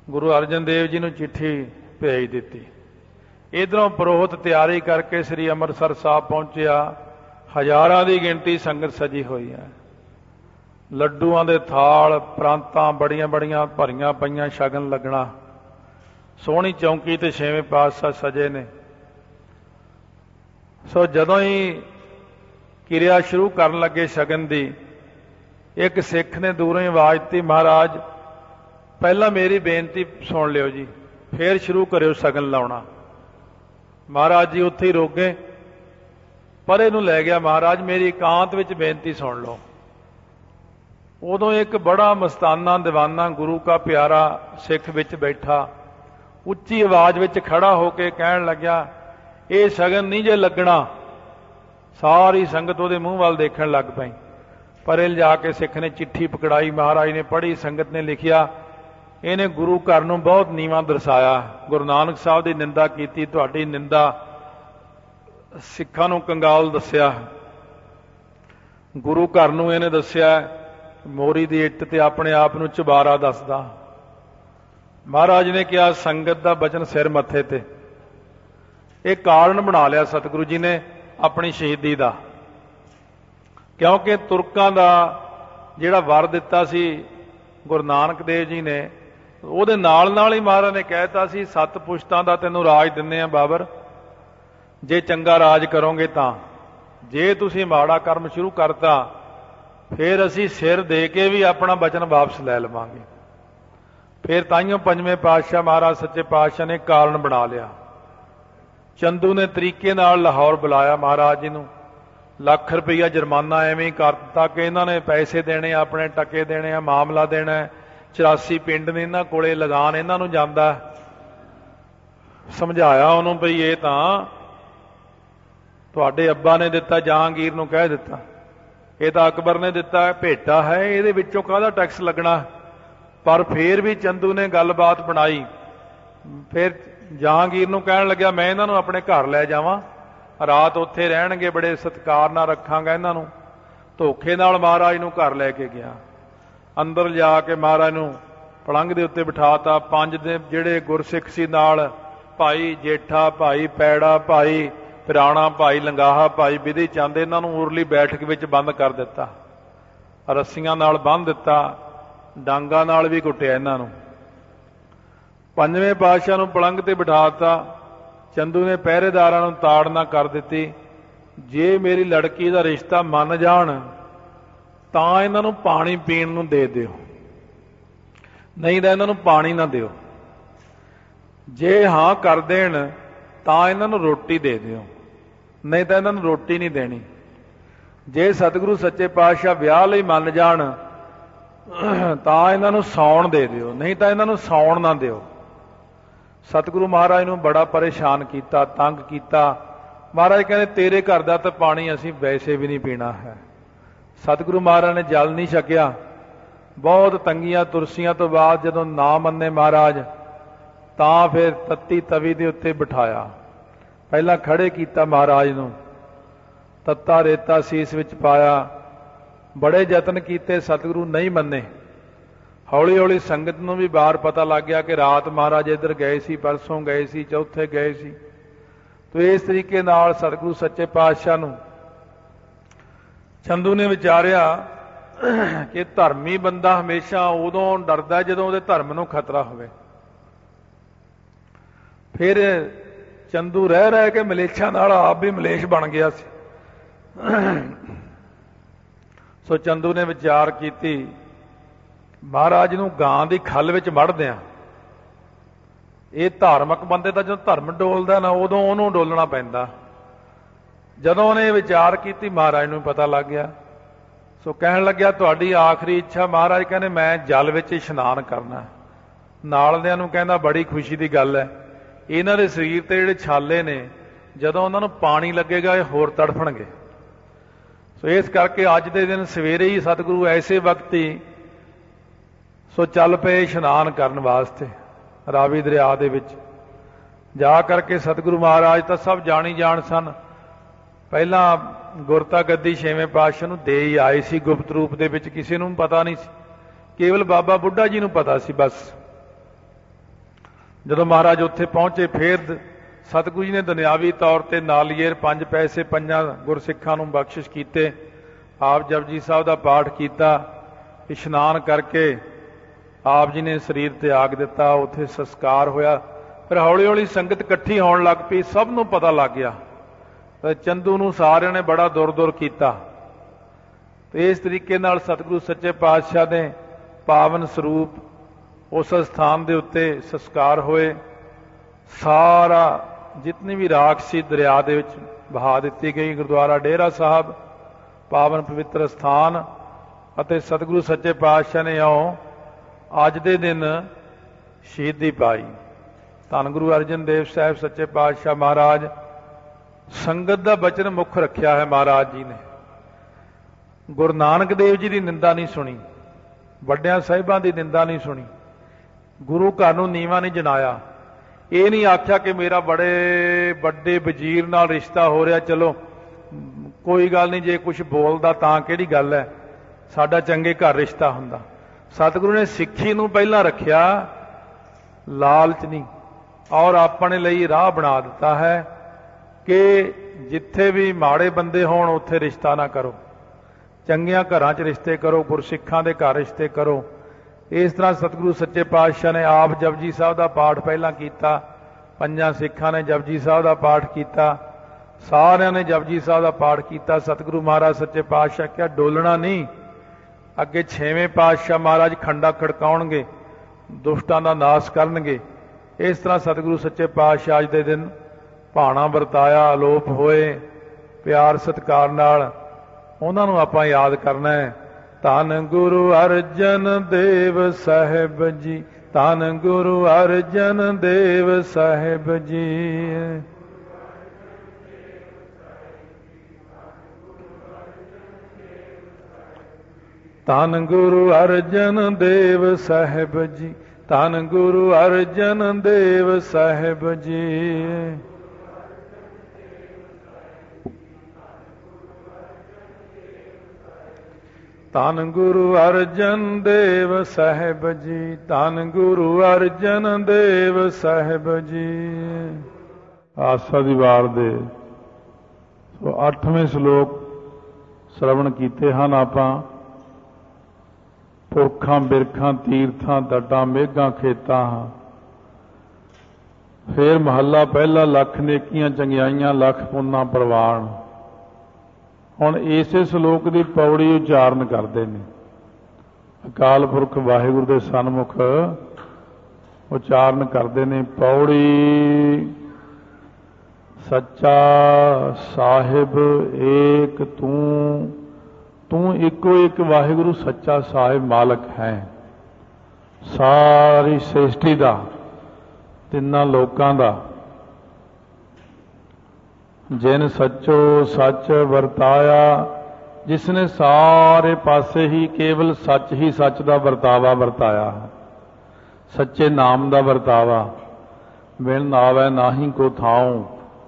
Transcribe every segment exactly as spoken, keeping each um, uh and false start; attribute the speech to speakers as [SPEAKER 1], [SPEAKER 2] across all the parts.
[SPEAKER 1] ਗੁਰੂ ਅਰਜਨ ਦੇਵ ਜੀ ਨੂੰ ਚਿੱਠੀ ਭੇਜ ਦਿੱਤੀ। ਇੱਧਰੋਂ ਪੁਰੋਹਿਤ ਤਿਆਰੀ ਕਰਕੇ ਸ੍ਰੀ ਅੰਮ੍ਰਿਤਸਰ ਸਾਹਿਬ ਪਹੁੰਚਿਆ। ਹਜ਼ਾਰਾਂ ਦੀ ਗਿਣਤੀ ਸੰਗਤ ਸਜੀ ਹੋਈ ਹੈ। ਲੱਡੂਆਂ ਦੇ ਥਾਲ, ਪ੍ਰਾਂਤਾਂ ਬੜੀਆਂ ਬੜੀਆਂ ਭਰੀਆਂ ਪਈਆਂ, ਸ਼ਗਨ ਲੱਗਣਾ। ਸੋਹਣੀ ਚੌਂਕੀ ਤੇ ਛੇਵੇਂ ਪਾਤਸ਼ਾਹ ਸਜੇ ਨੇ। ਸੋ ਜਦੋਂ ਹੀ ਕਿਰਿਆ ਸ਼ੁਰੂ ਕਰਨ ਲੱਗੇ ਸ਼ਗਨ ਦੀ, ਇੱਕ ਸਿੱਖ ਨੇ ਦੂਰੋਂ ਹੀ ਆਵਾਜ਼ ਦਿੱਤੀ, ਮਹਾਰਾਜ ਪਹਿਲਾਂ ਮੇਰੀ ਬੇਨਤੀ ਸੁਣ ਲਿਓ ਜੀ, ਫੇਰ ਸ਼ੁਰੂ ਕਰਿਓ ਸ਼ਗਨ ਲਾਉਣਾ। ਮਹਾਰਾਜ ਜੀ ਉੱਥੇ ਹੀ ਰੁਕ ਗਏ। ਪਰੇ ਨੂੰ ਲੈ ਗਿਆ, ਮਹਾਰਾਜ ਮੇਰੀ ਇਕਾਂਤ ਵਿੱਚ ਬੇਨਤੀ ਸੁਣ ਲਓ। ਉਦੋਂ ਇੱਕ ਬੜਾ ਮਸਤਾਨਾ ਦੀਵਾਨਾ ਗੁਰੂ ਕਾ ਪਿਆਰਾ ਸਿੱਖ ਵਿੱਚ ਬੈਠਾ ਉੱਚੀ ਆਵਾਜ਼ ਵਿੱਚ ਖੜਾ ਹੋ ਕੇ ਕਹਿਣ ਲੱਗਿਆ, ਇਹ ਸ਼ਗਨ ਨਹੀਂ ਜੇ ਲੱਗਣਾ। ਸਾਰੀ ਸੰਗਤ ਉਹਦੇ ਮੂੰਹ ਵੱਲ ਦੇਖਣ ਲੱਗ ਪਈ। ਪਰੇ ਲਿਜਾ ਕੇ ਸਿੱਖ ਨੇ ਚਿੱਠੀ ਪਕੜਾਈ, ਮਹਾਰਾਜ ਨੇ ਪੜ੍ਹੀ। ਸੰਗਤ ਨੇ ਲਿਖਿਆ, ਇਹਨੇ ਗੁਰੂ ਘਰ ਨੂੰ ਬਹੁਤ ਨੀਵਾਂ ਦਰਸਾਇਆ, ਗੁਰੂ ਨਾਨਕ ਸਾਹਿਬ ਦੀ ਨਿੰਦਾ ਕੀਤੀ, ਤੁਹਾਡੀ ਨਿੰਦਾ, ਸਿੱਖਾਂ ਨੂੰ ਕੰਗਾਲ ਦੱਸਿਆ। ਗੁਰੂ ਘਰ ਨੂੰ ਇਹਨੇ ਦੱਸਿਆ ਮੋਰੀ ਦੀ ਇੱਟ ਤੇ ਆਪਣੇ ਆਪ ਨੂੰ ਚੁਬਾਰਾ ਦੱਸਦਾ। ਮਹਾਰਾਜ ਨੇ ਕਿਹਾ, ਸੰਗਤ ਦਾ ਬਚਨ ਸਿਰ ਮੱਥੇ ਤੇ। ਇਹ ਕਾਰਨ ਬਣਾ ਲਿਆ ਸਤਿਗੁਰੂ ਜੀ ਨੇ ਆਪਣੀ ਸ਼ਹੀਦੀ ਦਾ, ਕਿਉਂਕਿ ਤੁਰਕਾਂ ਦਾ ਜਿਹੜਾ ਵਰ ਦਿੱਤਾ ਸੀ ਗੁਰੂ ਨਾਨਕ ਦੇਵ ਜੀ ਨੇ, ਉਹਦੇ ਨਾਲ ਨਾਲ ਹੀ ਮਹਾਰਾਜ ਨੇ ਕਹਿਤਾ ਸੀ, ਸੱਤ ਪੁਸ਼ਤਾਂ ਦਾ ਤੈਨੂੰ ਰਾਜ ਦਿੰਦੇ ਆ ਬਾਬਰ, ਜੇ ਚੰਗਾ ਰਾਜ ਕਰੋਗੇ ਤਾਂ। ਜੇ ਤੁਸੀਂ ਮਾੜਾ ਕਰਮ ਸ਼ੁਰੂ ਕਰਤਾ ਫਿਰ ਅਸੀਂ ਸਿਰ ਦੇ ਕੇ ਵੀ ਆਪਣਾ ਬਚਨ ਵਾਪਸ ਲੈ ਲਵਾਂਗੇ। ਫਿਰ ਤਾਈਓ ਪੰਜਵੇਂ ਪਾਤਸ਼ਾਹ ਮਹਾਰਾਜ ਸੱਚੇ ਪਾਤਸ਼ਾਹ ਨੇ ਕਾਰਨ ਬਣਾ ਲਿਆ। ਚੰਦੂ ਨੇ ਤਰੀਕੇ ਨਾਲ ਲਾਹੌਰ ਬੁਲਾਇਆ ਮਹਾਰਾਜ ਜੀ ਨੂੰ, ਲੱਖ ਰੁਪਈਆ ਜੁਰਮਾਨਾ ਐਵੇਂ ਹੀ ਕਰ ਦਿੱਤਾ ਕਿ ਇਹਨਾਂ ਨੇ ਪੈਸੇ ਦੇਣੇ, ਆਪਣੇ ਟਕੇ ਦੇਣੇ ਆ, ਮਾਮਲਾ ਦੇਣਾ। ਚੁਰਾਸੀ ਪਿੰਡ ਨੇ ਇਹਨਾਂ ਕੋਲੇ, ਲਗਾਨ ਇਹਨਾਂ ਨੂੰ ਜਾਂਦਾ। ਸਮਝਾਇਆ ਉਹਨੂੰ ਬਈ ਇਹ ਤਾਂ ਤੁਹਾਡੇ ਅੱਬਾ ਨੇ ਦਿੱਤਾ, ਜਹਾਂਗੀਰ ਨੂੰ ਕਹਿ ਦਿੱਤਾ, ਇਹ ਤਾਂ ਅਕਬਰ ਨੇ ਦਿੱਤਾ, ਭੇਟਾ ਹੈ, ਇਹਦੇ ਵਿੱਚੋਂ ਕਾਹਦਾ ਟੈਕਸ ਲੱਗਣਾ। ਪਰ ਫੇਰ ਵੀ ਚੰਦੂ ਨੇ ਗੱਲਬਾਤ ਬਣਾਈ। ਫਿਰ ਜਹਾਂਗੀਰ ਨੂੰ ਕਹਿਣ ਲੱਗਿਆ, ਮੈਂ ਇਹਨਾਂ ਨੂੰ ਆਪਣੇ ਘਰ ਲੈ ਜਾਵਾਂ, ਰਾਤ ਉੱਥੇ ਰਹਿਣਗੇ, ਬੜੇ ਸਤਿਕਾਰ ਨਾਲ ਰੱਖਾਂਗਾ ਇਹਨਾਂ ਨੂੰ। ਧੋਖੇ ਨਾਲ ਮਹਾਰਾਜ ਨੂੰ ਘਰ ਲੈ ਕੇ ਗਿਆ। ਅੰਦਰ ਜਾ ਕੇ ਮਹਾਰਾਜ ਨੂੰ ਪਲੰਘ ਦੇ ਉੱਤੇ ਬਿਠਾਤਾ। ਪੰਜ ਦੇ ਜਿਹੜੇ ਗੁਰਸਿੱਖ ਸੀ ਨਾਲ, ਭਾਈ ਜੇਠਾ, ਭਾਈ ਪੈੜਾ, ਭਾਈ ਪਿਰਾਣਾ, ਭਾਈ ਲੰਗਾਹਾ, ਭਾਈ ਵਿਧੀ ਚੰਦ, ਇਹਨਾਂ ਨੂੰ ਉਰਲੀ ਬੈਠਕ ਵਿੱਚ ਬੰਦ ਕਰ ਦਿੱਤਾ। ਰੱਸੀਆਂ ਨਾਲ ਬੰਨ੍ਹ ਦਿੱਤਾ, ਡਾਂਗਾਂ ਨਾਲ ਵੀ ਕੁੱਟਿਆ ਇਹਨਾਂ ਨੂੰ। ਪੰਜਵੇਂ ਪਾਤਸ਼ਾਹ ਨੂੰ ਪਲੰਘ ਤੇ ਬਿਠਾਤਾ। ਚੰਦੂ ਨੇ ਪਹਿਰੇਦਾਰਾਂ ਨੂੰ ਤਾੜਨਾ ਕਰ ਦਿੱਤੀ, ਜੇ ਮੇਰੀ ਲੜਕੀ ਦਾ ਰਿਸ਼ਤਾ ਮੰਨ ਜਾਣ ਤਾਂ ਇਹਨਾਂ ਨੂੰ ਪਾਣੀ ਪੀਣ ਨੂੰ ਦੇ ਦਿਓ, ਨਹੀਂ ਤਾਂ ਇਹਨਾਂ ਨੂੰ ਪਾਣੀ ਨਾ ਦਿਓ। ਜੇ ਹਾਂ ਕਰ ਦੇਣ ਤਾਂ ਇਹਨਾਂ ਨੂੰ ਰੋਟੀ ਦੇ ਦਿਓ, ਨਹੀਂ ਤਾਂ ਇਹਨਾਂ ਨੂੰ ਰੋਟੀ ਨਹੀਂ ਦੇਣੀ। ਜੇ ਸਤਿਗੁਰੂ ਸੱਚੇ ਪਾਤਸ਼ਾਹ ਵਿਆਹ ਲਈ ਮੰਨ ਜਾਣ ਤਾਂ ਇਹਨਾਂ ਨੂੰ ਸੌਣ ਦੇ ਦਿਓ, ਨਹੀਂ ਤਾਂ ਇਹਨਾਂ ਨੂੰ ਸੌਣ ਨਾ ਦਿਓ। ਸਤਿਗੁਰੂ ਮਹਾਰਾਜ ਨੂੰ ਬੜਾ ਪਰੇਸ਼ਾਨ ਕੀਤਾ, ਤੰਗ ਕੀਤਾ। ਮਹਾਰਾਜ ਕਹਿੰਦੇ, ਤੇਰੇ ਘਰ ਦਾ ਤਾਂ ਪਾਣੀ ਅਸੀਂ ਵੈਸੇ ਵੀ ਨਹੀਂ ਪੀਣਾ ਹੈ। ਸਤਿਗੁਰੂ ਮਹਾਰਾਜ ਨੇ ਜਲ ਨਹੀਂ ਛਕਿਆ। ਬਹੁਤ ਤੰਗੀਆਂ ਤੁਰਸੀਆਂ ਤੋਂ ਬਾਅਦ ਜਦੋਂ ਨਾ ਮੰਨੇ ਮਹਾਰਾਜ, ਤਾਂ ਫਿਰ ਤੱਤੀ ਤਵੀ ਦੇ ਉੱਤੇ ਬਿਠਾਇਆ। ਪਹਿਲਾਂ ਖੜੇ ਕੀਤਾ ਮਹਾਰਾਜ ਨੂੰ, ਤੱਤਾ ਰੇਤਾ ਸੀਸ ਵਿੱਚ ਪਾਇਆ। ਬੜੇ ਯਤਨ ਕੀਤੇ, ਸਤਿਗੁਰੂ ਨਹੀਂ ਮੰਨੇ। ਹੌਲੀ ਹੌਲੀ ਸੰਗਤ ਨੂੰ ਵੀ ਬਾਹਰ ਪਤਾ ਲੱਗ ਗਿਆ ਕਿ ਰਾਤ ਮਹਾਰਾਜ ਇੱਧਰ ਗਏ ਸੀ, ਪਰਸੋਂ ਗਏ ਸੀ, ਚੌਥੇ ਗਏ ਸੀ। ਤੇ ਇਸ ਤਰੀਕੇ ਨਾਲ ਸਤਿਗੁਰੂ ਸੱਚੇ ਪਾਤਸ਼ਾਹ ਨੂੰ ਚੰਦੂ ਨੇ ਵਿਚਾਰਿਆ ਕਿ ਧਰਮੀ ਬੰਦਾ ਹਮੇਸ਼ਾ ਉਦੋਂ ਡਰਦਾ ਜਦੋਂ ਉਹਦੇ ਧਰਮ ਨੂੰ ਖਤਰਾ ਹੋਵੇ। ਫਿਰ ਚੰਦੂ ਰਹਿ ਰਹਿ ਕੇ ਮਲੇਛਾਂ ਨਾਲ ਆਪ ਵੀ ਮਲੇਛ ਬਣ ਗਿਆ ਸੀ। ਸੋ ਚੰਦੂ ਨੇ ਵਿਚਾਰ ਕੀਤੀ, ਮਹਾਰਾਜ ਨੂੰ ਗਾਂ ਦੀ ਖੱਲ ਵਿੱਚ ਮੜਦਿਆਂ। ਇਹ ਧਾਰਮਿਕ ਬੰਦੇ ਦਾ ਜਦੋਂ ਧਰਮ ਡੋਲਦਾ ਨਾ, ਉਦੋਂ ਉਹਨੂੰ ਡੋਲਣਾ ਪੈਂਦਾ। ਜਦੋਂ ਉਹਨੇ ਵਿਚਾਰ ਕੀਤੀ, ਮਹਾਰਾਜ ਨੂੰ ਪਤਾ ਲੱਗ ਗਿਆ। ਸੋ ਕਹਿਣ ਲੱਗਿਆ, ਤੁਹਾਡੀ ਆਖਰੀ ਇੱਛਾ? ਮਹਾਰਾਜ ਕਹਿੰਦੇ, ਮੈਂ ਜਲ ਵਿੱਚ ਇਸ਼ਨਾਨ ਕਰਨਾ। ਨਾਲਦਿਆਂ ਨੂੰ ਕਹਿੰਦਾ, ਬੜੀ ਖੁਸ਼ੀ ਦੀ ਗੱਲ ਹੈ, ਇਹਨਾਂ ਦੇ ਸਰੀਰ ਤੇ ਜਿਹੜੇ ਛਾਲੇ ਨੇ, ਜਦੋਂ ਉਹਨਾਂ ਨੂੰ ਪਾਣੀ ਲੱਗੇਗਾ ਇਹ ਹੋਰ ਤੜਫਣਗੇ। ਸੋ ਇਸ ਕਰਕੇ ਅੱਜ ਦੇ ਦਿਨ ਸਵੇਰੇ ਹੀ ਸਤਿਗੁਰੂ ਐਸੇ ਵਕਤ ਹੀ ਸੋ ਚੱਲ ਪਏ ਇਸ਼ਨਾਨ ਕਰਨ ਵਾਸਤੇ। ਰਾਵੀ ਦਰਿਆ ਦੇ ਵਿੱਚ ਜਾ ਕਰਕੇ ਸਤਿਗੁਰੂ ਮਹਾਰਾਜ ਤਾਂ ਸਭ ਜਾਣੀ ਜਾਣ ਸਨ। ਪਹਿਲਾਂ ਗੁਰਤਾ ਗੱਦੀ ਛੇਵੇਂ ਪਾਤਸ਼ਾਹ ਨੂੰ ਦੇ ਹੀ ਆਏ ਸੀ ਗੁਪਤ ਰੂਪ ਦੇ ਵਿੱਚ, ਕਿਸੇ ਨੂੰ ਪਤਾ ਨਹੀਂ ਸੀ, ਕੇਵਲ ਬਾਬਾ ਬੁੱਢਾ ਜੀ ਨੂੰ ਪਤਾ ਸੀ ਬਸ। ਜਦੋਂ ਮਹਾਰਾਜ ਉੱਥੇ ਪਹੁੰਚੇ ਫਿਰ ਸਤਿਗੁਰੂ ਜੀ ਨੇ ਦੁਨਿਆਵੀ ਤੌਰ ਤੇ ਨਾਲੀਏਰ ਪੰਜ ਪੈਸੇ ਪੰਜਾਂ ਗੁਰਸਿੱਖਾਂ ਨੂੰ ਬਖਸ਼ਿਸ਼ ਕੀਤੇ। ਆਪ ਜਪਜੀ ਸਾਹਿਬ ਦਾ ਪਾਠ ਕੀਤਾ, ਇਸ਼ਨਾਨ ਕਰਕੇ ਆਪ ਜੀ ਨੇ ਸਰੀਰ ਤਿਆਗ ਦਿੱਤਾ। ਉੱਥੇ ਸੰਸਕਾਰ ਹੋਇਆ। ਫਿਰ ਹੌਲੀ ਹੌਲੀ ਸੰਗਤ ਇਕੱਠੀ ਹੋਣ ਲੱਗ ਪਈ। ਸਭ ਨੂੰ ਪਤਾ ਲੱਗ ਗਿਆ। ਚੰਦੂ ਨੂੰ ਸਾਰਿਆਂ ਨੇ ਬੜਾ ਦੁਰ ਦੁਰ ਕੀਤਾ। ਤੇ ਇਸ ਤਰੀਕੇ ਨਾਲ ਸਤਿਗੁਰੂ ਸੱਚੇ ਪਾਤਸ਼ਾਹ ਦੇ ਪਾਵਨ ਸਰੂਪ ਉਸ ਸਥਾਨ ਦੇ ਉੱਤੇ ਸੰਸਕਾਰ ਹੋਏ। ਸਾਰਾ ਜਿਤਨੀ ਵੀ ਰਾਖ ਸੀ ਦਰਿਆ ਦੇ ਵਿੱਚ ਬਹਾ ਦਿੱਤੀ ਗਈ। ਗੁਰਦੁਆਰਾ ਡੇਰਾ ਸਾਹਿਬ ਪਾਵਨ ਪਵਿੱਤਰ ਸਥਾਨ ਅਤੇ ਸਤਿਗੁਰੂ ਸੱਚੇ ਪਾਤਸ਼ਾਹ ਨੇ ਇਉਂ ਅੱਜ ਦੇ ਦਿਨ ਸ਼ਹੀਦੀ ਪਾਈ। ਧੰਨ ਗੁਰੂ ਅਰਜਨ ਦੇਵ ਸਾਹਿਬ ਸੱਚੇ ਪਾਤਸ਼ਾਹ ਮਹਾਰਾਜ ਸੰਗਤ ਦਾ ਬਚਨ ਮੁੱਖ ਰੱਖਿਆ ਹੈ। ਮਹਾਰਾਜ ਜੀ ਨੇ ਗੁਰੂ ਨਾਨਕ ਦੇਵ ਜੀ ਦੀ ਨਿੰਦਾ ਨਹੀਂ ਸੁਣੀ, ਵੱਡਿਆਂ ਸਾਹਿਬਾਂ ਦੀ ਨਿੰਦਾ ਨਹੀਂ ਸੁਣੀ, ਗੁਰੂ ਘਰ ਨੂੰ ਨੀਵਾਂ ਨਹੀਂ ਜਨਾਇਆ। ਇਹ ਨਹੀਂ ਆਖਿਆ ਕਿ ਮੇਰਾ ਬੜੇ ਵੱਡੇ ਵਜ਼ੀਰ ਨਾਲ ਰਿਸ਼ਤਾ ਹੋ ਰਿਹਾ, ਚਲੋ ਕੋਈ ਗੱਲ ਨਹੀਂ, ਜੇ ਕੁਝ ਬੋਲਦਾ ਤਾਂ ਕਿਹੜੀ ਗੱਲ ਹੈ, ਸਾਡਾ ਚੰਗੇ ਘਰ ਰਿਸ਼ਤਾ ਹੁੰਦਾ। ਸਤਿਗੁਰੂ ਨੇ ਸਿੱਖੀ ਨੂੰ ਪਹਿਲਾਂ ਰੱਖਿਆ, ਲਾਲਚ ਨਹੀਂ, ਔਰ ਆਪਣੇ ਲਈ ਰਾਹ ਬਣਾ ਦਿੱਤਾ ਹੈ ਕਿ ਜਿੱਥੇ ਵੀ ਮਾੜੇ ਬੰਦੇ ਹੋਣ ਉੱਥੇ ਰਿਸ਼ਤਾ ਨਾ ਕਰੋ, ਚੰਗਿਆਂ ਘਰਾਂ 'ਚ ਰਿਸ਼ਤੇ ਕਰੋ, ਗੁਰਸਿੱਖਾਂ ਦੇ ਘਰ ਰਿਸ਼ਤੇ ਕਰੋ। ਇਸ ਤਰ੍ਹਾਂ ਸਤਿਗੁਰੂ ਸੱਚੇ ਪਾਤਸ਼ਾਹ ਨੇ ਆਪ ਜਪਜੀ ਸਾਹਿਬ ਦਾ ਪਾਠ ਪਹਿਲਾਂ ਕੀਤਾ, ਪੰਜਾਂ ਸਿੱਖਾਂ ਨੇ ਜਪਜੀ ਸਾਹਿਬ ਦਾ ਪਾਠ ਕੀਤਾ, ਸਾਰਿਆਂ ਨੇ ਜਪਜੀ ਸਾਹਿਬ ਦਾ ਪਾਠ ਕੀਤਾ। ਸਤਿਗੁਰੂ ਮਹਾਰਾਜ ਸੱਚੇ ਪਾਤਸ਼ਾਹ ਕਿਹਾ ਡੋਲਣਾ ਨਹੀਂ, ਅੱਗੇ ਛੇਵੇਂ ਪਾਤਸ਼ਾਹ ਮਹਾਰਾਜ ਖੰਡਾ ਖੜਕਾਉਣਗੇ, ਦੁਸ਼ਟਾਂ ਦਾ ਨਾਸ਼ ਕਰਨਗੇ। ਇਸ ਤਰ੍ਹਾਂ ਸਤਿਗੁਰੂ ਸੱਚੇ ਪਾਤਸ਼ਾਹ ਅੱਜ ਦੇ ਦਿਨ ਭਾਣਾ ਵਰਤਾਇਆ, ਅਲੋਪ ਹੋਏ। ਪਿਆਰ ਸਤਿਕਾਰ ਨਾਲ ਉਹਨਾਂ ਨੂੰ ਆਪਾਂ ਯਾਦ ਕਰਨਾ ਹੈ। ਧੰਨ ਗੁਰੂ ਅਰਜਨ ਦੇਵ ਸਾਹਿਬ ਜੀ, ਧੰਨ ਗੁਰੂ ਅਰਜਨ ਦੇਵ ਸਾਹਿਬ ਜੀ। ਧੰਨ ਗੁਰੂ ਅਰਜਨ ਦੇਵ ਸਾਹਿਬ ਜੀ, ਧੰਨ ਗੁਰੂ ਅਰਜਨ ਦੇਵ ਸਾਹਿਬ ਜੀ। ਧੰਨ ਗੁਰੂ ਅਰਜਨ ਦੇਵ ਸਾਹਿਬ ਜੀ, ਧੰਨ ਗੁਰੂ ਅਰਜਨ ਦੇਵ ਸਾਹਿਬ ਜੀ। ਆਸਾ ਦੀ ਵਾਰ ਦੇ ਸੋ ਅੱਠਵੇਂ ਸ਼ਲੋਕ ਸ਼ਰਵਣ ਕੀਤੇ ਹਨ ਆਪਾਂ। ਪੁਰਖਾਂ ਬਿਰਖਾਂ ਤੀਰਥਾਂ ਤਟਾਂ ਮੇਘਾਂ ਖੇਤਾਂ ਹਾਂ। ਫੇਰ ਮਹੱਲਾ ਪਹਿਲਾ, ਲੱਖ ਨੇਕੀਆਂ ਚੰਗਿਆਈਆਂ ਲੱਖ ਪੁੰਨਾ ਪ੍ਰਵਾਨ। ਹੁਣ ਇਸੇ ਸ਼ਲੋਕ ਦੀ ਪੌੜੀ ਉਚਾਰਨ ਕਰਦੇ ਨੇ। ਅਕਾਲ ਪੁਰਖ ਵਾਹਿਗੁਰੂ ਦੇ ਸਨਮੁਖ ਉਚਾਰਨ ਕਰਦੇ ਨੇ। ਪੌੜੀ ਸੱਚਾ ਸਾਹਿਬ ਏਕ ਤੂੰ, ਤੂੰ ਇੱਕੋ ਇੱਕ ਵਾਹਿਗੁਰੂ ਸੱਚਾ ਸਾਹਿਬ ਮਾਲਕ ਹੈ ਸਾਰੀ ਸ੍ਰਿਸ਼ਟੀ ਦਾ, ਤਿੰਨਾਂ ਲੋਕਾਂ ਦਾ। ਜਿਨ ਸੱਚੋ ਸੱਚ ਵਰਤਾਇਆ, ਜਿਸ ਨੇ ਸਾਰੇ ਪਾਸੇ ਹੀ ਕੇਵਲ ਸੱਚ ਹੀ ਸੱਚ ਦਾ ਵਰਤਾਵਾ ਵਰਤਾਇਆ, ਸੱਚੇ ਨਾਮ ਦਾ ਵਰਤਾਵਾ। ਬਿਨ ਆਵੈ ਨਾਹੀ ਕੋ ਥਾਉ।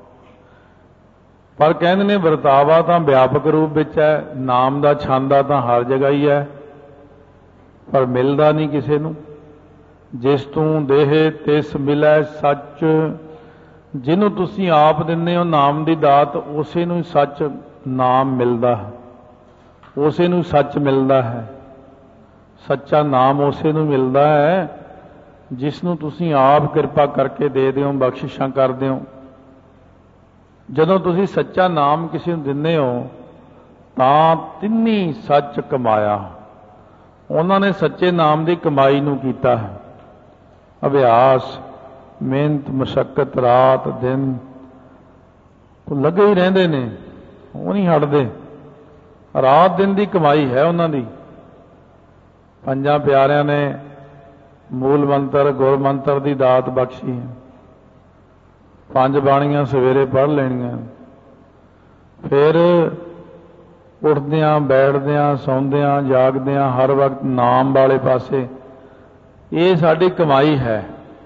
[SPEAKER 1] ਪਰ ਕਹਿੰਦੇ ਨੇ ਵਰਤਾਵਾ ਤਾਂ ਵਿਆਪਕ ਰੂਪ ਵਿੱਚ ਹੈ, ਨਾਮ ਦਾ ਛਾਂਦਾ ਤਾਂ ਹਰ ਜਗ੍ਹਾ ਹੀ ਹੈ, ਪਰ ਮਿਲਦਾ ਨਹੀਂ ਕਿਸੇ ਨੂੰ। ਜਿਸ ਤੂੰ ਦੇਹ ਤਿਸ ਮਿਲੈ ਸੱਚ। ਜਿਹਨੂੰ ਤੁਸੀਂ ਆਪ ਦਿੰਦੇ ਹੋ ਨਾਮ ਦੀ ਦਾਤ, ਉਸੇ ਨੂੰ ਸੱਚ ਨਾਮ ਮਿਲਦਾ ਹੈ, ਉਸੇ ਨੂੰ ਸੱਚ ਮਿਲਦਾ ਹੈ। ਸੱਚਾ ਨਾਮ ਉਸੇ ਨੂੰ ਮਿਲਦਾ ਹੈ ਜਿਸ ਨੂੰ ਤੁਸੀਂ ਆਪ ਕਿਰਪਾ ਕਰਕੇ ਦੇ ਦਿਓ, ਬਖਸ਼ਿਸ਼ਾਂ ਕਰਦੇ ਹੋ। ਜਦੋਂ ਤੁਸੀਂ ਸੱਚਾ ਨਾਮ ਕਿਸੇ ਨੂੰ ਦਿੰਦੇ ਹੋ ਤਾਂ ਤਿੰਨੀ ਸੱਚ ਕਮਾਇਆ। ਉਹਨਾਂ ਨੇ ਸੱਚੇ ਨਾਮ ਦੀ ਕਮਾਈ ਨੂੰ ਕੀਤਾ ਹੈ। ਅਭਿਆਸ, ਮਿਹਨਤ, ਮਸ਼ੱਕਤ, ਰਾਤ ਦਿਨ ਉਹ ਲੱਗੇ ਹੀ ਰਹਿੰਦੇ ਨੇ, ਉਹ ਨਹੀਂ ਹਟਦੇ। ਰਾਤ ਦਿਨ ਦੀ ਕਮਾਈ ਹੈ ਉਹਨਾਂ ਦੀ। ਪੰਜਾਂ ਪਿਆਰਿਆਂ ਨੇ ਮੂਲ ਮੰਤਰ ਗੁਰ ਮੰਤਰ ਦੀ ਦਾਤ ਬਖਸ਼ੀ ਹੈ। ਪੰਜ ਬਾਣੀਆਂ ਸਵੇਰੇ ਪੜ੍ਹ ਲੈਣੀਆਂ, ਫਿਰ ਉੱਠਦਿਆਂ ਬੈਠਦਿਆਂ ਸੌਂਦਿਆਂ ਜਾਗਦਿਆਂ ਹਰ ਵਕਤ ਨਾਮ ਵਾਲੇ ਪਾਸੇ। ਇਹ ਸਾਡੀ ਕਮਾਈ ਹੈ।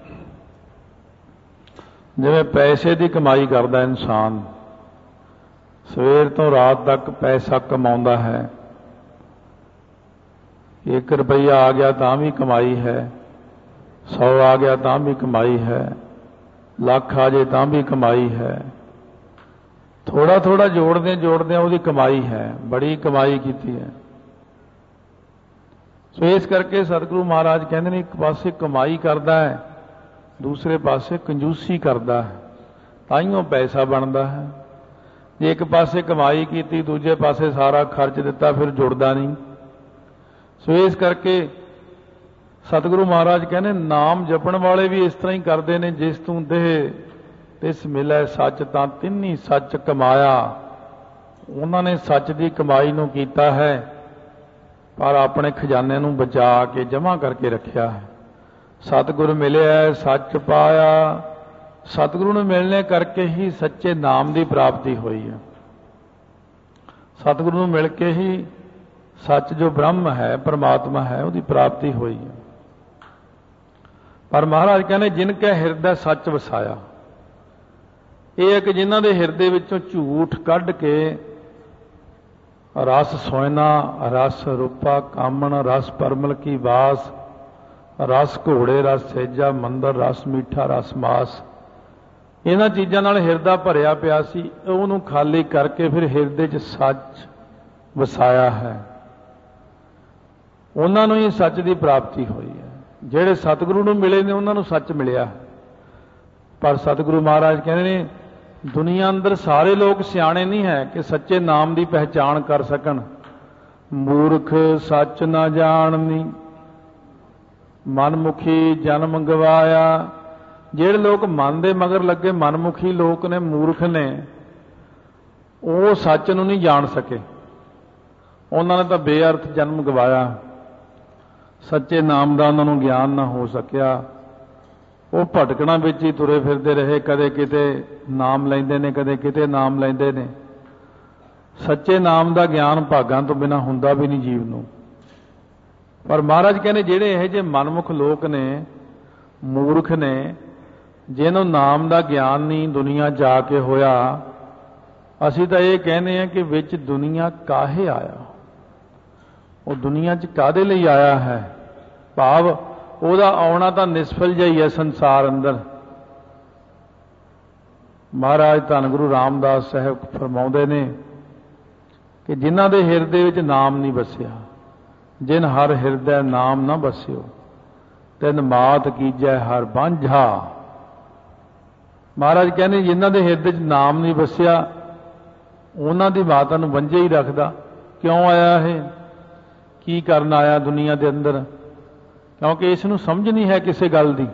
[SPEAKER 1] ਜਿਵੇਂ ਪੈਸੇ ਦੀ ਕਮਾਈ ਕਰਦਾ ਇਨਸਾਨ, ਸਵੇਰ ਤੋਂ ਰਾਤ ਤੱਕ ਪੈਸਾ ਕਮਾਉਂਦਾ ਹੈ। ਇੱਕ ਰੁਪਈਆ ਆ ਗਿਆ ਤਾਂ ਵੀ ਕਮਾਈ ਹੈ, सौ आ गया तां भी कमाई है, लख आ जाए तां भी कमाई है। थोड़ा थोड़ा जोड़दे जोड़दे ਉਹਦੀ कमाई है, बड़ी कमाई की है। सो इस करके सतगुरु महाराज कहते हैं एक पासे कमाई करता है, दूसरे पासे कंजूसी करता है, ताइयों पैसा बनता है। जे एक पासे कमाई की दूजे पासे सारा खर्च दिता फिर जुड़ता नहीं। सो इस करके सतगुरु महाराज कहने नाम जपण वाले भी इस तरह ही करते हैं, जिस तू देह तिस मिलै सच तां तिन्नी सच कमाया। उन्होंने सच की कमाई नूं कीता है पर अपने खजाने नूं बचा के जमा करके रखिया है। सतगुरु मिले सच पाया, सतगुरु नूं मिलने करके ही सच्चे नाम की प्राप्ति हुई है। सतगुरु नूं मिल के ही सच जो ब्रह्म है परमात्मा है उसकी प्राप्ति हुई है। पर महाराज कहने जिनके हिरदय सच वसाया, ये एक जिन्हां दे हिरदे विचों झूठ कढ़ के रस सोयना रस रूपा कामन रस परमल की वास रस घोड़े रस सेजा मंदर रस मीठा रस मास, इन्हां चीज़ां नाल हिरदा भरिया पिया सी, उहनूं खाली करके फिर हिरदे च सच वसाया है। उन्हां नूं ही सच की प्राप्ति हुई है। जिहड़े सतगुरु नूं मिले ने उन्हां नूं सच मिलिया। पर सतगुरु महाराज कहते ने दुनिया अंदर सारे लोग सियाणे नहीं है कि सच्चे नाम की पहचान कर सकन। मूर्ख सच ना जाननी मनमुखी जन्म गवाया। ਜਿਹੜੇ लोग मन ਦੇ मगर लगे मनमुखी लोग ने मूर्ख ने वो सच ਨੂੰ नहीं जान सके, उन्होंने तो बेअर्थ जन्म गवाया। सच्चे नाम का उन्होंने ज्ञान ना हो सकिया, वो भटकना विच ही तुरे फिरते रहे, कदे किते नाम लेंदे ने कदे किते नाम लेंदे ने। सच्चे नाम का ज्ञान भागां तो बिना हुंदा भी नहीं जीव नूं। पर महाराज कहने जिहड़े इहो जिहे मनमुख लोक ने मूर्ख ने जिन्हों नाम का ज्ञान नहीं दुनिया जाके होया, असी तो ये कहने हैं कि विच दुनिया काहे आया, वो दुनिया च कादे लई आया है। भाव ਉਹਦਾ आउणा तो निष्फल जिहा ही है संसार अंदर। महाराज धन गुरु रामदास साहब फरमाउंदे ने कि जिन्हां दे हिरदे विच नाम नहीं बसिया, जिन हर हिरदे नाम ना बसियो तिन मात कीजै हर बांझा। महाराज कहने जिन्हां दे हिरदे च नाम नहीं बसिया उन्हां दी माता नूं वंझे ही रखदा। क्यों आया है, की करन आया दुनिया दे अंदर, क्योंकि इसनूं समझ नहीं है किसी गल दी।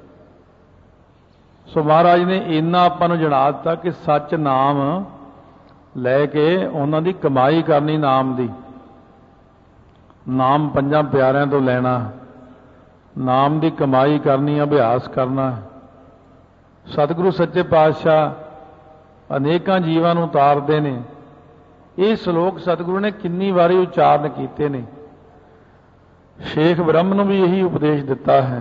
[SPEAKER 1] सो महाराज ने इन्ना आपां नूं जणा दित्ता कि सच नाम लैके उन्हां दी कमाई करनी, नाम दी नाम पंजां प्यारिਆਂ तो लेना, नाम दी कमाई करनी, अभ्यास करना। सतगुरु सच्चे पातशाह अनेकां जीवां नूं उतारदे ने। ये श्लोक सतगुरु ने किन्नी वारी उचारण कीते ने। शेख ब्रह्म नूं भी यही उपदेश दिता है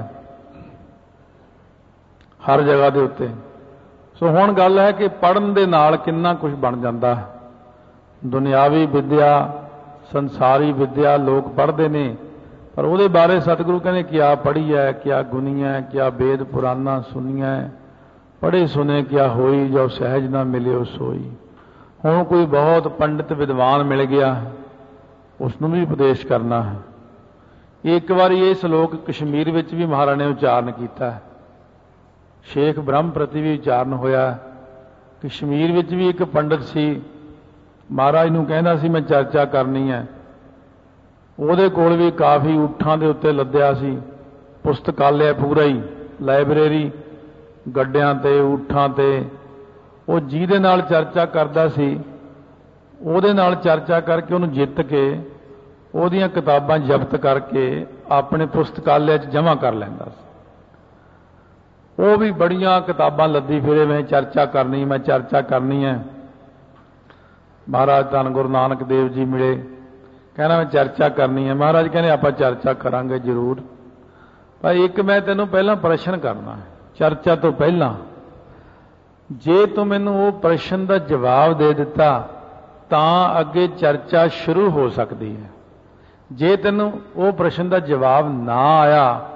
[SPEAKER 1] हर जगह के उत्ते। सो हुण गल है कि पढ़न दे नाल किन्ना कुछ बन जाता है। दुनियावी विद्या संसारी विद्या लोग पढ़ते ने, पर उहदे बारे सतगुरु कहने क्या पढ़ी है, क्या गुनी है, क्या वेद पुराना सुनिया है, पढ़े सुने क्या होई, जो सहज ना मिले उस सोई। हुण कोई बहुत पंडित विद्वान मिल गया, उसनूं भी उपदेश करना है। एक बार ये श्लोक कश्मीर विच भी महाराज ने उचारण किया है, शेख ब्रह्म प्रति भी उचारण होया। कश्मीर विच भी एक पंडित सी, महाराज नूं कहंदा सी मैं चर्चा करनी है। ਉਹਦੇ ਕੋਲ भी काफ़ी ऊठां दे उत्ते लद्या सी, पुस्तकालय पूरा ही लाइब्रेरी गड्डियां ते ऊठां ते। ਉਹ ਜਿਹਦੇ ਨਾਲ चर्चा करदा सी ਉਹਦੇ ਨਾਲ चर्चा करके ਉਹਨੂੰ जित के ਉਹਦੀਆਂ किताबां जब्त करके अपने पुस्तकालय च जमा कर लैंदा सी। ਉਹ भी बड़ियां किताबां लद्दी फिरे, मैं चर्चा करनी मैं चर्चा करनी है। महाराज धन गुरु नानक देव जी मिले, कहना मैं चर्चा करनी है। महाराज कहने आप चर्चा करांगे जरूर, पर एक मैं तेनों पहला प्रश्न करना है चर्चा तो पहला। जे तू मैनू वो प्रश्न का जवाब दे दिता तां अगे चर्चा शुरू हो सकती है। जे तेनों वो प्रश्न का जवाब ना आया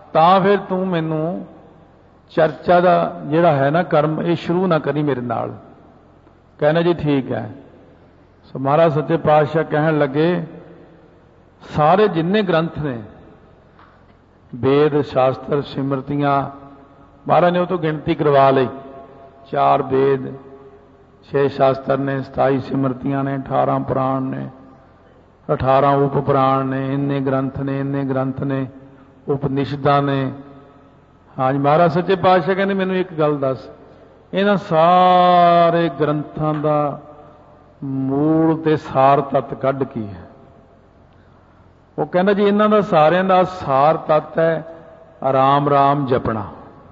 [SPEAKER 1] ਤਾਂ ਫਿਰ ਤੂੰ ਮੈਨੂੰ ਚਰਚਾ ਦਾ ਜਿਹੜਾ ਹੈ ਨਾ ਕਰਮ ਇਹ ਸ਼ੁਰੂ ਨਾ ਕਰੀ ਮੇਰੇ ਨਾਲ। कहना जी ठीक है। सो महाराज सच्चे पातशाह कहन लगे सारे जिन्ने ग्रंथ ने वेद शास्त्र सिमरतियां महाराज ने वो तो गिनती करवा ली। चार वेद छे शास्त्र ने सताई सिमरतियां ने अठारह पुराण ने अठारह उप पुराण ने इन्ने ग्रंथ ने इन्ने ग्रंथ ने उपनिषदां ने। हाँ जी महाराज सच्चे पातशाह कहने मैनू एक गल दस इन्हां सारे ग्रंथां दा मूल ते सार तत्त कढ की है। वो कहना जी इन्हां दा सारियां दा सार तत्त है राम राम जपना।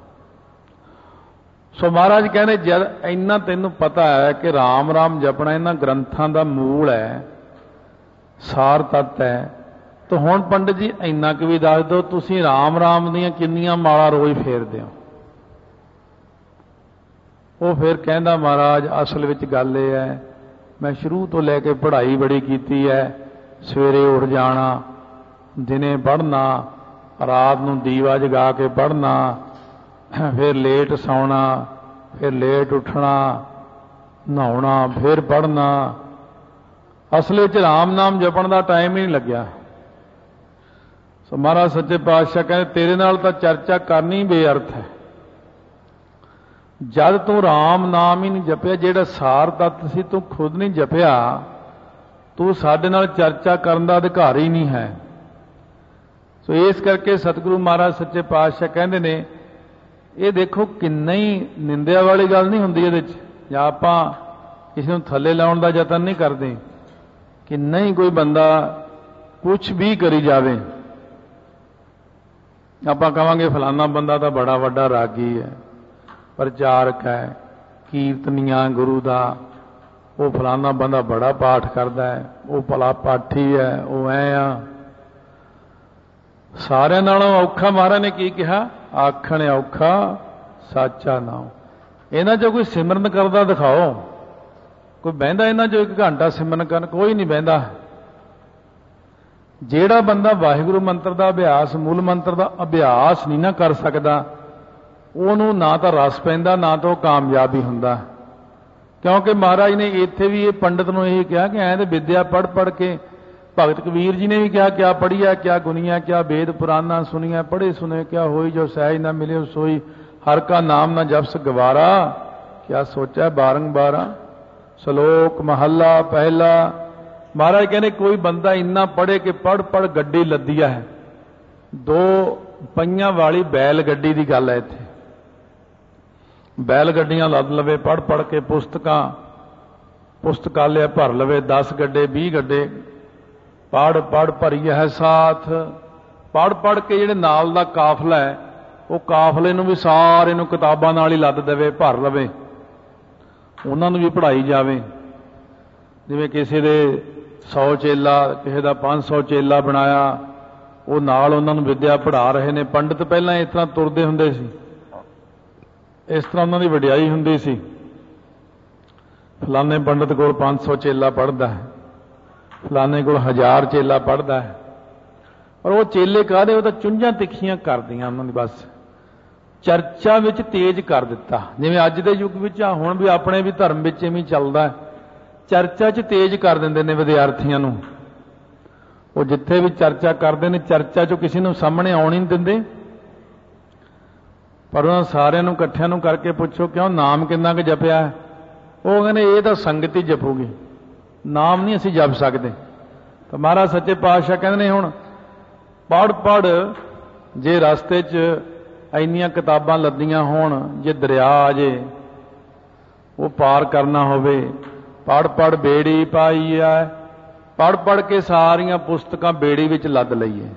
[SPEAKER 1] सो महाराज कहने जद इन्ना तैनूं पता है कि राम राम जपना इन्हां ग्रंथां दा मूल है सार तत्त है, तो हुण पंडित जी इन्ना क भी दस दो तुसीं राम राम दीयां किन्नियां माला रोज़ फेरदे हो। वो फिर कहता महाराज असल विच गल ये है मैं शुरू तो लैके पढ़ाई बड़ी कीती है। सवेरे उठ जाना, दिने पढ़ना, रात नूं दीवा जगा के पढ़ना, फिर लेट सौना, फिर लेट उठना, नहाउणा, फिर पढ़ना। असल विच राम नाम जपण दा टाइम ही नहीं लग्या। सो महाराज सच्चे पातशाह कहते तेरे नाल तां चर्चा करनी बेअर्थ है। जद तू राम नाम ही नहीं जपिया जेड़ा सार तत्त सी तू खुद नहीं जपिया तू साडे नाल चर्चा करन दा अधिकारी नहीं है। सो इस करके सतगुरु महाराज सच्चे पातशाह कहंदे ने ये देखो किन्ना ही निंदिया वाली गल नहीं हुंदी इहदे च जां आपां किसी नूं थल्ले लाउण दा यतन नहीं करदे। किन्ना ही कोई बंदा कुछ भी करी जावे आपां कहांगे फलाना बंदा तां बड़ा वड्डा रागी है, प्रचारक है, कीर्तनिया गुरु दा, वो फलाना बंदा बड़ा पाठ करता है, वो भला पाठी है, वो ऐ आ। सारिਆਂ ਨਾਲੋਂ औखा महाराज ने की कहा आखण औखा साचा नाम। इन्हां चों कोई सिमरन करदा दिखाओ, कोई बहिंदा इन्हां चों एक घंटा सिमरन करन कोई नहीं बहिंदा। ਜਿਹੜਾ बंदा वाहिगुरू मंत्र का अभ्यास मूल मंत्र का अभ्यास नहीं ना कर सकता ਉਹਨੂੰ ना तो रस पैंदा ना तो कामयाब ही हुंदा। क्योंकि महाराज ने इत्थे भी ये पंडित नूं यही कहा कि ऐ ते विद्या पढ़ पढ़ के भगत कबीर जी ने भी कहा क्या पढ़िया क्या गुनिया क्या वेद पुराना सुनिया पढ़े सुने क्या होई जो सहज ना मिले सोई हर का नाम ना जपस गवारा क्या सोचा बारंबारा। श्लोक महला पहला महाराज कहने कोई बंदा इन्ना पढ़े कि पढ़ पढ़ गड्डी लद्दिया है। दो पहियां वाली बैल गड्डी की गल है। इत्थे बैल गड्डियां लद लवे पढ़ पढ़ के पुस्तकां पुस्तकालय भर लवे दस गड्ढे बीह गड्ढे पढ़ पढ़ भरी है साथ पढ़ पढ़ के जिहड़े नाल दा काफला है वो काफले नूं भी सारे नूं किताबां नाल ही लद देवे भर लवे उन्हां नूं भी पढ़ाई जावे। जिवें किसी दे सौ चेला किसी दा पांच सौ चेला बनाया वो नाल उन्हां नूं विद्या पढ़ा रहे ने। पंडित पहलां इस तरह तुरदे हुंदे सी, इस तरह उन्हां दी वडियाई हुंदी सी। फलाने पंडित कोल पांच सौ चेला पढ़दा है, फलाने कोल हज़ार चेला पढ़दा है। और वो चेले कहदे वो तां चुंझां तिखियां करदियां उन्हां दी बस चर्चा विच तेज कर दिता। जिवें अज दे युग विच हुण भी अपने भी धर्म विच इवें चलदा है, चर्चा च तेज कर दिंदे ने विद्यार्थियों नूं। वो जिथे भी चर्चा करते हैं चर्चा चो किसी नूं सामने आउण ही नहीं दिंदे। पर उन्हां सारिਆਂ ਨੂੰ ਇਕੱਠਿਆਂ ਨੂੰ करके पुछो क्यों नाम किन्ना क जपिया है। वो कहने ये तो संगत ही जपूगी, नाम नहीं असीं जप सकते। तो महाराज सच्चे पातशाह कहते हैं हुण पढ़ पढ़ जे रस्ते च इन्नियां किताबां लद्दियां होण जे दरिया आ जे वो पार करना होवे पढ़ पढ़ बेड़ी पाई है पढ़ पढ़ के सारियां पुस्तकां बेड़ी विच लद लईए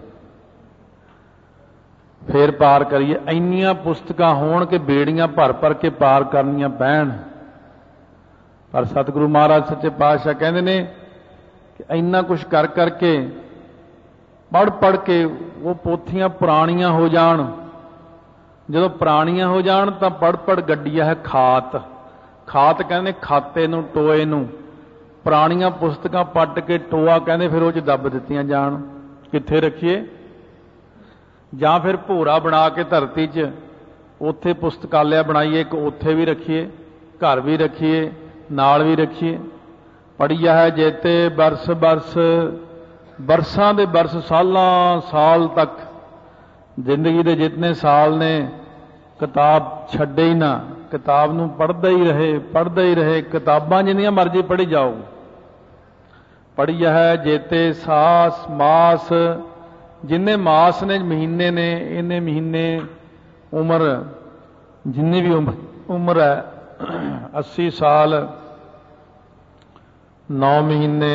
[SPEAKER 1] फिर पार करिए। इन्नियां पुस्तकां होण के बेड़ियां भर भर के पार करनियां पैण। पर सतगुरु महाराज सच्चे पातशाह कहते ने कि इन्ना कुछ कर करके पढ़ पढ़ के वो पोथियां पुराणियां हो जाण। जदों पुराणियां हो जाण तां पढ़ पढ़ गड्डिया है खात। खात कहते खाते नूं टोए नूं पुराणियां पुस्तकां पट के टोआ कहते फिर वो च दब दित्तियां जाण। कित्थे रखिए ਜਾਂ ਫਿਰ ਭੋਰਾ ਬਣਾ ਕੇ ਧਰਤੀ 'ਚ ਉੱਥੇ ਪੁਸਤਕਾਲਿਆ ਬਣਾਈਏ, ਇੱਕ ਉੱਥੇ ਵੀ ਰੱਖੀਏ, ਘਰ ਵੀ ਰੱਖੀਏ, ਨਾਲ ਵੀ ਰੱਖੀਏ। ਪੜ੍ਹਿਆ ਹੈ ਜੇਤੇ ਬਰਸ ਬਰਸ, ਬਰਸਾਂ ਦੇ ਬਰਸ, ਸਾਲਾਂ ਸਾਲ ਤੱਕ ਜ਼ਿੰਦਗੀ ਦੇ ਜਿਤਨੇ ਸਾਲ ਨੇ ਕਿਤਾਬ ਛੱਡੇ ਹੀ ਨਾ, ਕਿਤਾਬ ਨੂੰ ਪੜ੍ਹਦਾ ਹੀ ਰਹੇ, ਪੜ੍ਹਦਾ ਹੀ ਰਹੇ। ਕਿਤਾਬਾਂ ਜਿੰਨੀਆਂ ਮਰਜ਼ੀ ਪੜ੍ਹੀ ਜਾਓ। ਪੜ੍ਹਿਆ ਹੈ ਜੇਤੇ ਸਾਸ ਮਾਸ, ਜਿੰਨੇ ਮਾਸ ਨੇ, ਮਹੀਨੇ ਨੇ, ਇੰਨੇ ਮਹੀਨੇ ਉਮਰ, ਜਿੰਨੀ ਵੀ ਉਮਰ ਉਮਰ ਹੈ अस्सी साल नौ महीने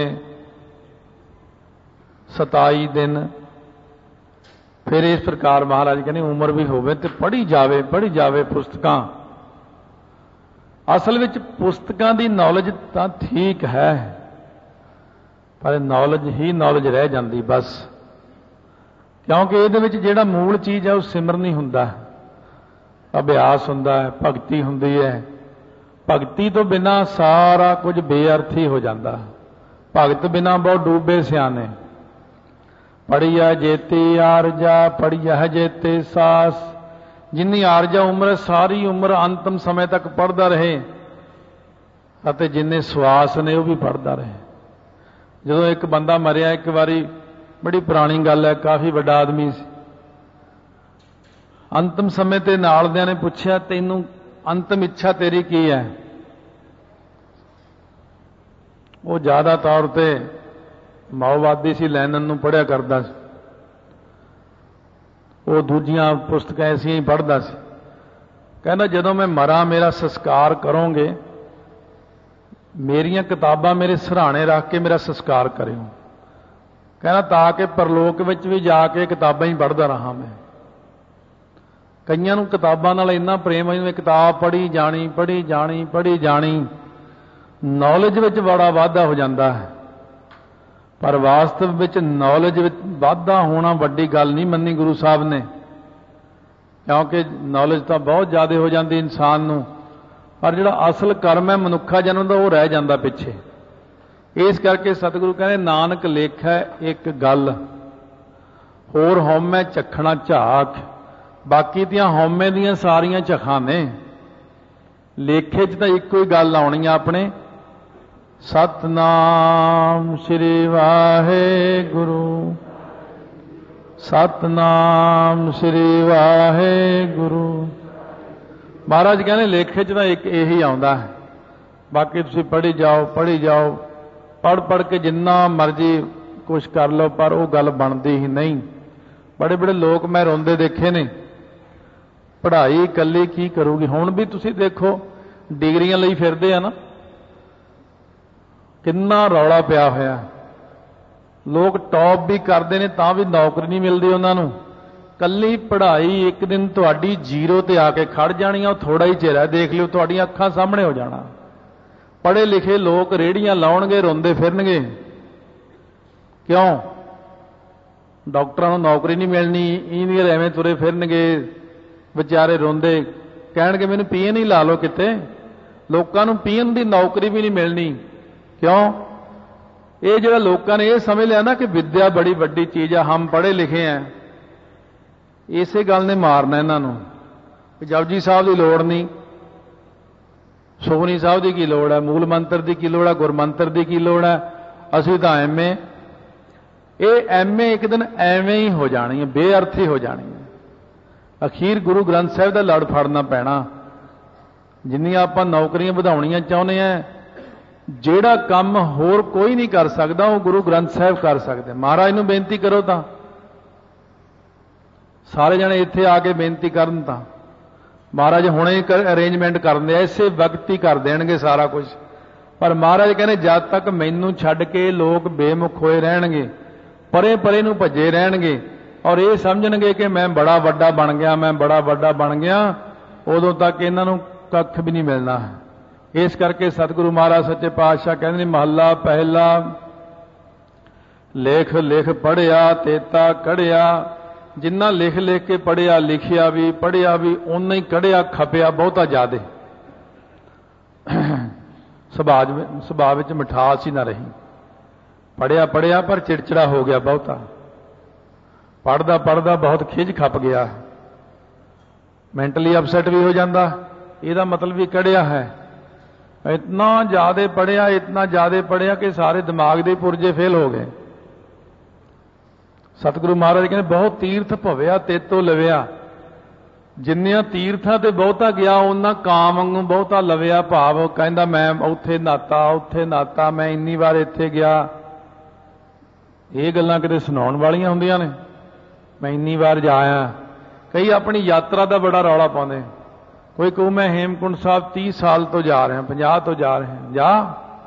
[SPEAKER 1] सताई दिन। फिर इस प्रकार महाराज कहने उम्र भी होवे ते पढ़ी जावे, पढ़ी जावे पुस्तकां। असल विच पुस्तकां दी नॉलेज तां ठीक है, पर नॉलेज ही नॉलेज रह जाती बस, क्योंकि इहदे विच जिहड़ा मूल चीज़ है वो सिमरन ही हुंदा, अभ्यास हुंदा है, भगती हुंदी है। भगती तो बिना सारा कुछ बेअर्थी हो जाता। भगत बिना बहुत डूबे सियाने। पढ़िया जेती आरजा, पढ़िया जेते सास। जिन्नी आरजा उम्र सारी उम्र अंतिम समय तक पढ़ता रहे, अते जिन्ने सवास ने वो भी पढ़ता रहे। जो एक बंदा मरिया एक बारी, बड़ी पुरानी गल है, काफ़ी बड़ा आदमी सी। अंतिम समय ते नालदियां ने पूछया तैनूं अंतिम इच्छा तेरी की है? वो ज़्यादा तौर पर माओवादी सी, लैनन नूं पढ़िया करदा सी। वो दूजियां पुस्तकां ऐसियां ही पढ़दा सी। कहना जदों मैं मरा मेरा संस्कार करोगे, मेरियां किताबां मेरे सराहने रख के मेरा संस्कार करियो। कहना ताकि परलोक विच भी जाके किताबां ही पढ़दा रहा मैं। कईयां नूं किताबां नाल इन्ना प्रेम है, किताब पढ़ी जानी, पढ़ी जानी, पढ़ी जानी, नॉलेज विच बड़ा वाधा हो जाता है। पर वास्तव विच नॉलेज विच वाधा होना वड्डी गल नहीं मन्नी गुरु साहब ने, क्योंकि नॉलेज तो बहुत ज़्यादा हो जाती इंसान नूं, पर जिहड़ा असल कर्म है मनुखा जन्म दा वो रह जाता पिछे। इस करके सतगुरु कहते नानक लेखै एक गल, होर हौमै चखना झाक। बाकी दियां हौमे दियां सारियां झखां ने, लेखे च तां इक्को ही गल आउणी आ अपने, सतनाम श्री वाहेगुरु, सतनाम श्री वाहेगुरु। महाराज कहने लेखे च तां एक यही आउंदा है, बाकी तुसीं पढ़ी जाओ, पढ़ी जाओ, पढ़ पढ़ के जिन्ना मर्जी कुछ कर लो, पर वो गल बनती ही नहीं। बड़े बड़े लोग मैं रोंदे देखे ने, पढ़ाई कल्ली की करूगी। हुण भी तुसीं देखो डिग्रियां लई फिरदे आ ना, किन्ना रौला पिया होया। लोग टॉप भी करते हैं तां भी नौकरी नहीं मिलती उन्होंने। कल्ली पढ़ाई एक दिन तुहाडी जीरो ते आके खड़ जानी, और थोड़ा ही चेहरा देख लियो तुहाडीआं अखां सामने हो जाना। पढ़े लिखे लोग रेहड़ियां लाउणगे, रोंदे फिरनगे, क्यों? डॉक्टरां नूं नौकरी नहीं मिलनी, इंजीनियर एवें तुरे फिरनगे बेचारे रोंदे, कहणगे मैनूं पी एन ही ला लो किते। लोकां नूं पी एन दी नौकरी भी नहीं मिलनी, क्यों? ये जो लोगों ने यह समझ लिया ना कि विद्या बड़ी वड्डी चीज़ है, हम पढ़े लिखे हैं, इसे गल ने मारना इन्हों। जपजी साहब की लोड़ नहीं, सुखनी साहब की की लोड़ है, मूल मंत्र की की लोड़ है, गुरमंत्र की की लोड़ है, असी तो एम ए। ये एम ए एक दिन एवें ही हो जानी है, बेअर्थी हो जानी है। अखीर गुरु ग्रंथ साहब का लड़ फड़ना पैना। जिन्नियां आपां नौकरियां वधाउणियां चाहुंदे हैं, ਜਿਹੜਾ ਕੰਮ होर कोई नहीं कर सकता वो गुरु ग्रंथ साहब कर सकते। महाराज नूं बेनती करो तो सारे जने इत्थे आके बेनती करन तां महाराज हुणे ही अरेंजमेंट कर दे, इसे वक्त ही कर देणगे सारा कुछ। पर महाराज कहने जद तक मैनूं छड्ड के लोग बेमुख होए रहणगे, परे परे नूं भजे रहणगे और ये समझणगे कि मैं बड़ा वड्डा बन गया, मैं बड़ा वड्डा बन गया, उदों तक इन्हां नूं कख भी नहीं मिलना है। इस करके सतगुरु महाराज सच्चे पातशाह कहते हैं महला पहला, लेख लिख पढ़िया तेता कढ़िया। जिन्ना लिख लिख के पढ़िया, लिखिया भी पढ़िया भी उन्ना ही कढ़िया खपिया बहुता ज्यादा। सुभाव सुभाव विच मिठास ही ना रही। पढ़िया पढ़िया पर चिड़चिड़ा हो गया बहुता। पढ़दा पढ़दा बहुत खिज खप गया, मैंटली अपसैट भी हो जाता। ਇਹਦਾ मतलब भी कढ़िया है, इतना ज़्यादा पढ़िया इतना ज़्यादा पढ़िया कि सारे दिमाग के पुरजे फेल हो गए। सतगुरु महाराज कहते बहुत तीर्थ भविया तेतो लविया, जिन्नियां तीर्थां ते बहुता गया उन्ना काम वांगू बहुता लविया। भाव कहंदा मैं उत्थे नाता उत्थे नाता, मैं इन्नी बार इत्थे गया। ये गल्लां किते सुनाउण वालियां हुंदियां ने, मैं इन्नी बार जाया। कई अपनी यात्रा का बड़ा रौला पाउंदे, कोई कहूँ मैं हेमकुंड साहब तीस साल तो जा रहा, पचास तो जा रहे हैं। जा,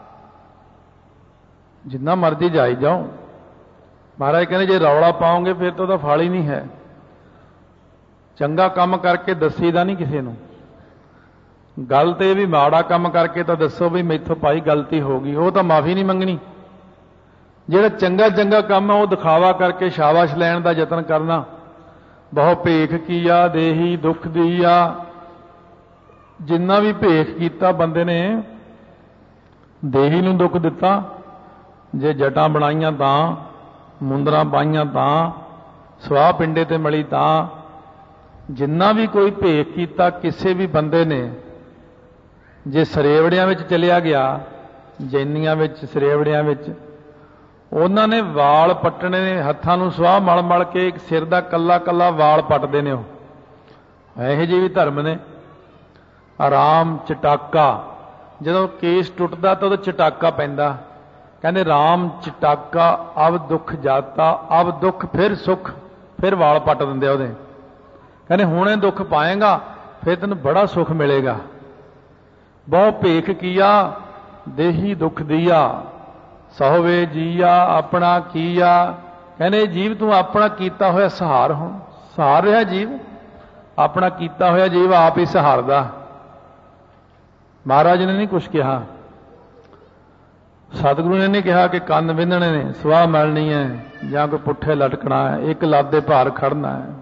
[SPEAKER 1] जिन्ना मर्जी जाई जाओ। महाराज कहने जे रौला पाओगे फिर तो फल ही नहीं है। चंगा काम करके दसीदा नहीं किसी नूं, गल तो भी माड़ा काम करके तो दसो भी मैथों भाई गलती हो गई, वो तो माफ़ी नहीं मंगनी। ਜਿਹੜਾ ਚੰਗਾ ਚੰਗਾ ਕੰਮ ਹੈ ਉਹ ਦਿਖਾਵਾ ਕਰਕੇ ਸ਼ਾਬਾਸ਼ ਲੈਣ ਦਾ ਯਤਨ ਕਰਨਾ। ਬਹੁ ਭੇਖ ਕੀਆ ਦੇਹੀ ਦੁੱਖ ਦੀਆ, ਜਿੰਨਾ ਵੀ ਭੇਖ ਕੀਤਾ ਬੰਦੇ ਨੇ ਦੇਹੀ ਨੂੰ ਦੁੱਖ ਦਿੱਤਾ। ਜੇ ਜਟਾਂ ਬਣਾਈਆਂ ਤਾਂ, ਮੁੰਦਰਾਂ ਪਾਈਆਂ ਤਾਂ, ਸਵਾਹ ਪਿੰਡੇ ਤੇ ਮਲੀ ਤਾਂ, ਜਿੰਨਾ ਵੀ ਕੋਈ ਭੇਖ ਕੀਤਾ ਕਿਸੇ ਵੀ ਬੰਦੇ ਨੇ, ਜੇ ਸਰੇਵੜਿਆਂ ਵਿੱਚ ਚਲਿਆ ਗਿਆ, ਜੈਨੀਆਂ ਵਿੱਚ ਸਰੇਵੜਿਆਂ ਵਿੱਚ, ਉਹਨਾਂ ਨੇ ਵਾਲ ਪੱਟਣੇ ਨੇ, ਹੱਥਾਂ ਨੂੰ ਸਵਾਹ ਮਲ ਮਲ ਕੇ ਇੱਕ ਸਿਰ ਦਾ ਕੱਲਾ ਕੱਲਾ ਵਾਲ ਪੱਟਦੇ ਨੇ। ਉਹ ਇਹੋ ਜਿਹੇ ਵੀ ਧਰਮ ਨੇ। ਆਰਾਮ ਚਟਾਕਾ, ਜਦੋਂ ਕੇਸ ਟੁੱਟਦਾ ਤਾਂ ਉਹਦਾ ਚਟਾਕਾ ਪੈਂਦਾ। ਕਹਿੰਦੇ ਰਾਮ ਚਟਾਕਾ ਅਬ ਦੁੱਖ ਜਾਤਾ, ਅਬ ਦੁੱਖ ਫਿਰ ਸੁੱਖ, ਫਿਰ ਵਾਲ ਪੱਟ ਦਿੰਦੇ ਉਹਦੇ। ਕਹਿੰਦੇ ਹੁਣੇ ਦੁੱਖ ਪਾਏਗਾ ਫਿਰ ਤੈਨੂੰ ਬੜਾ ਸੁੱਖ ਮਿਲੇਗਾ। ਬਹੁ ਭੇਖ ਕੀਆ ਦੇਹੀ ਦੁੱਖ ਦੀਆ, ਸਹੋਵੇ ਜੀਆ ਆਪਣਾ ਕੀਆ। ਕਹਿੰਦੇ ਜੀਵ ਤੂੰ ਆਪਣਾ ਕੀਤਾ ਹੋਇਆ ਸਹਾਰ, ਹੁਣ ਸਹਾਰ ਰਿਹਾ ਜੀਵ, ਆਪਣਾ ਕੀਤਾ ਹੋਇਆ ਜੀਵ ਆਪ ਹੀ ਸਹਾਰਦਾ। ਮਹਾਰਾਜ ਨੇ ਨਹੀਂ ਕੁਛ ਕਿਹਾ, ਸਤਿਗੁਰੂ ਨੇ ਨਹੀਂ ਕਿਹਾ ਕਿ ਕੰਨ ਵਿੰਨਣੇ ਨੇ, ਸਵਾਹ ਮਿਲਣੀ ਹੈ ਜਾਂ ਕੋਈ ਪੁੱਠੇ ਲਟਕਣਾ ਹੈ, ਇੱਕ ਲੱਤ ਦੇ ਭਾਰ ਖੜਨਾ ਹੈ।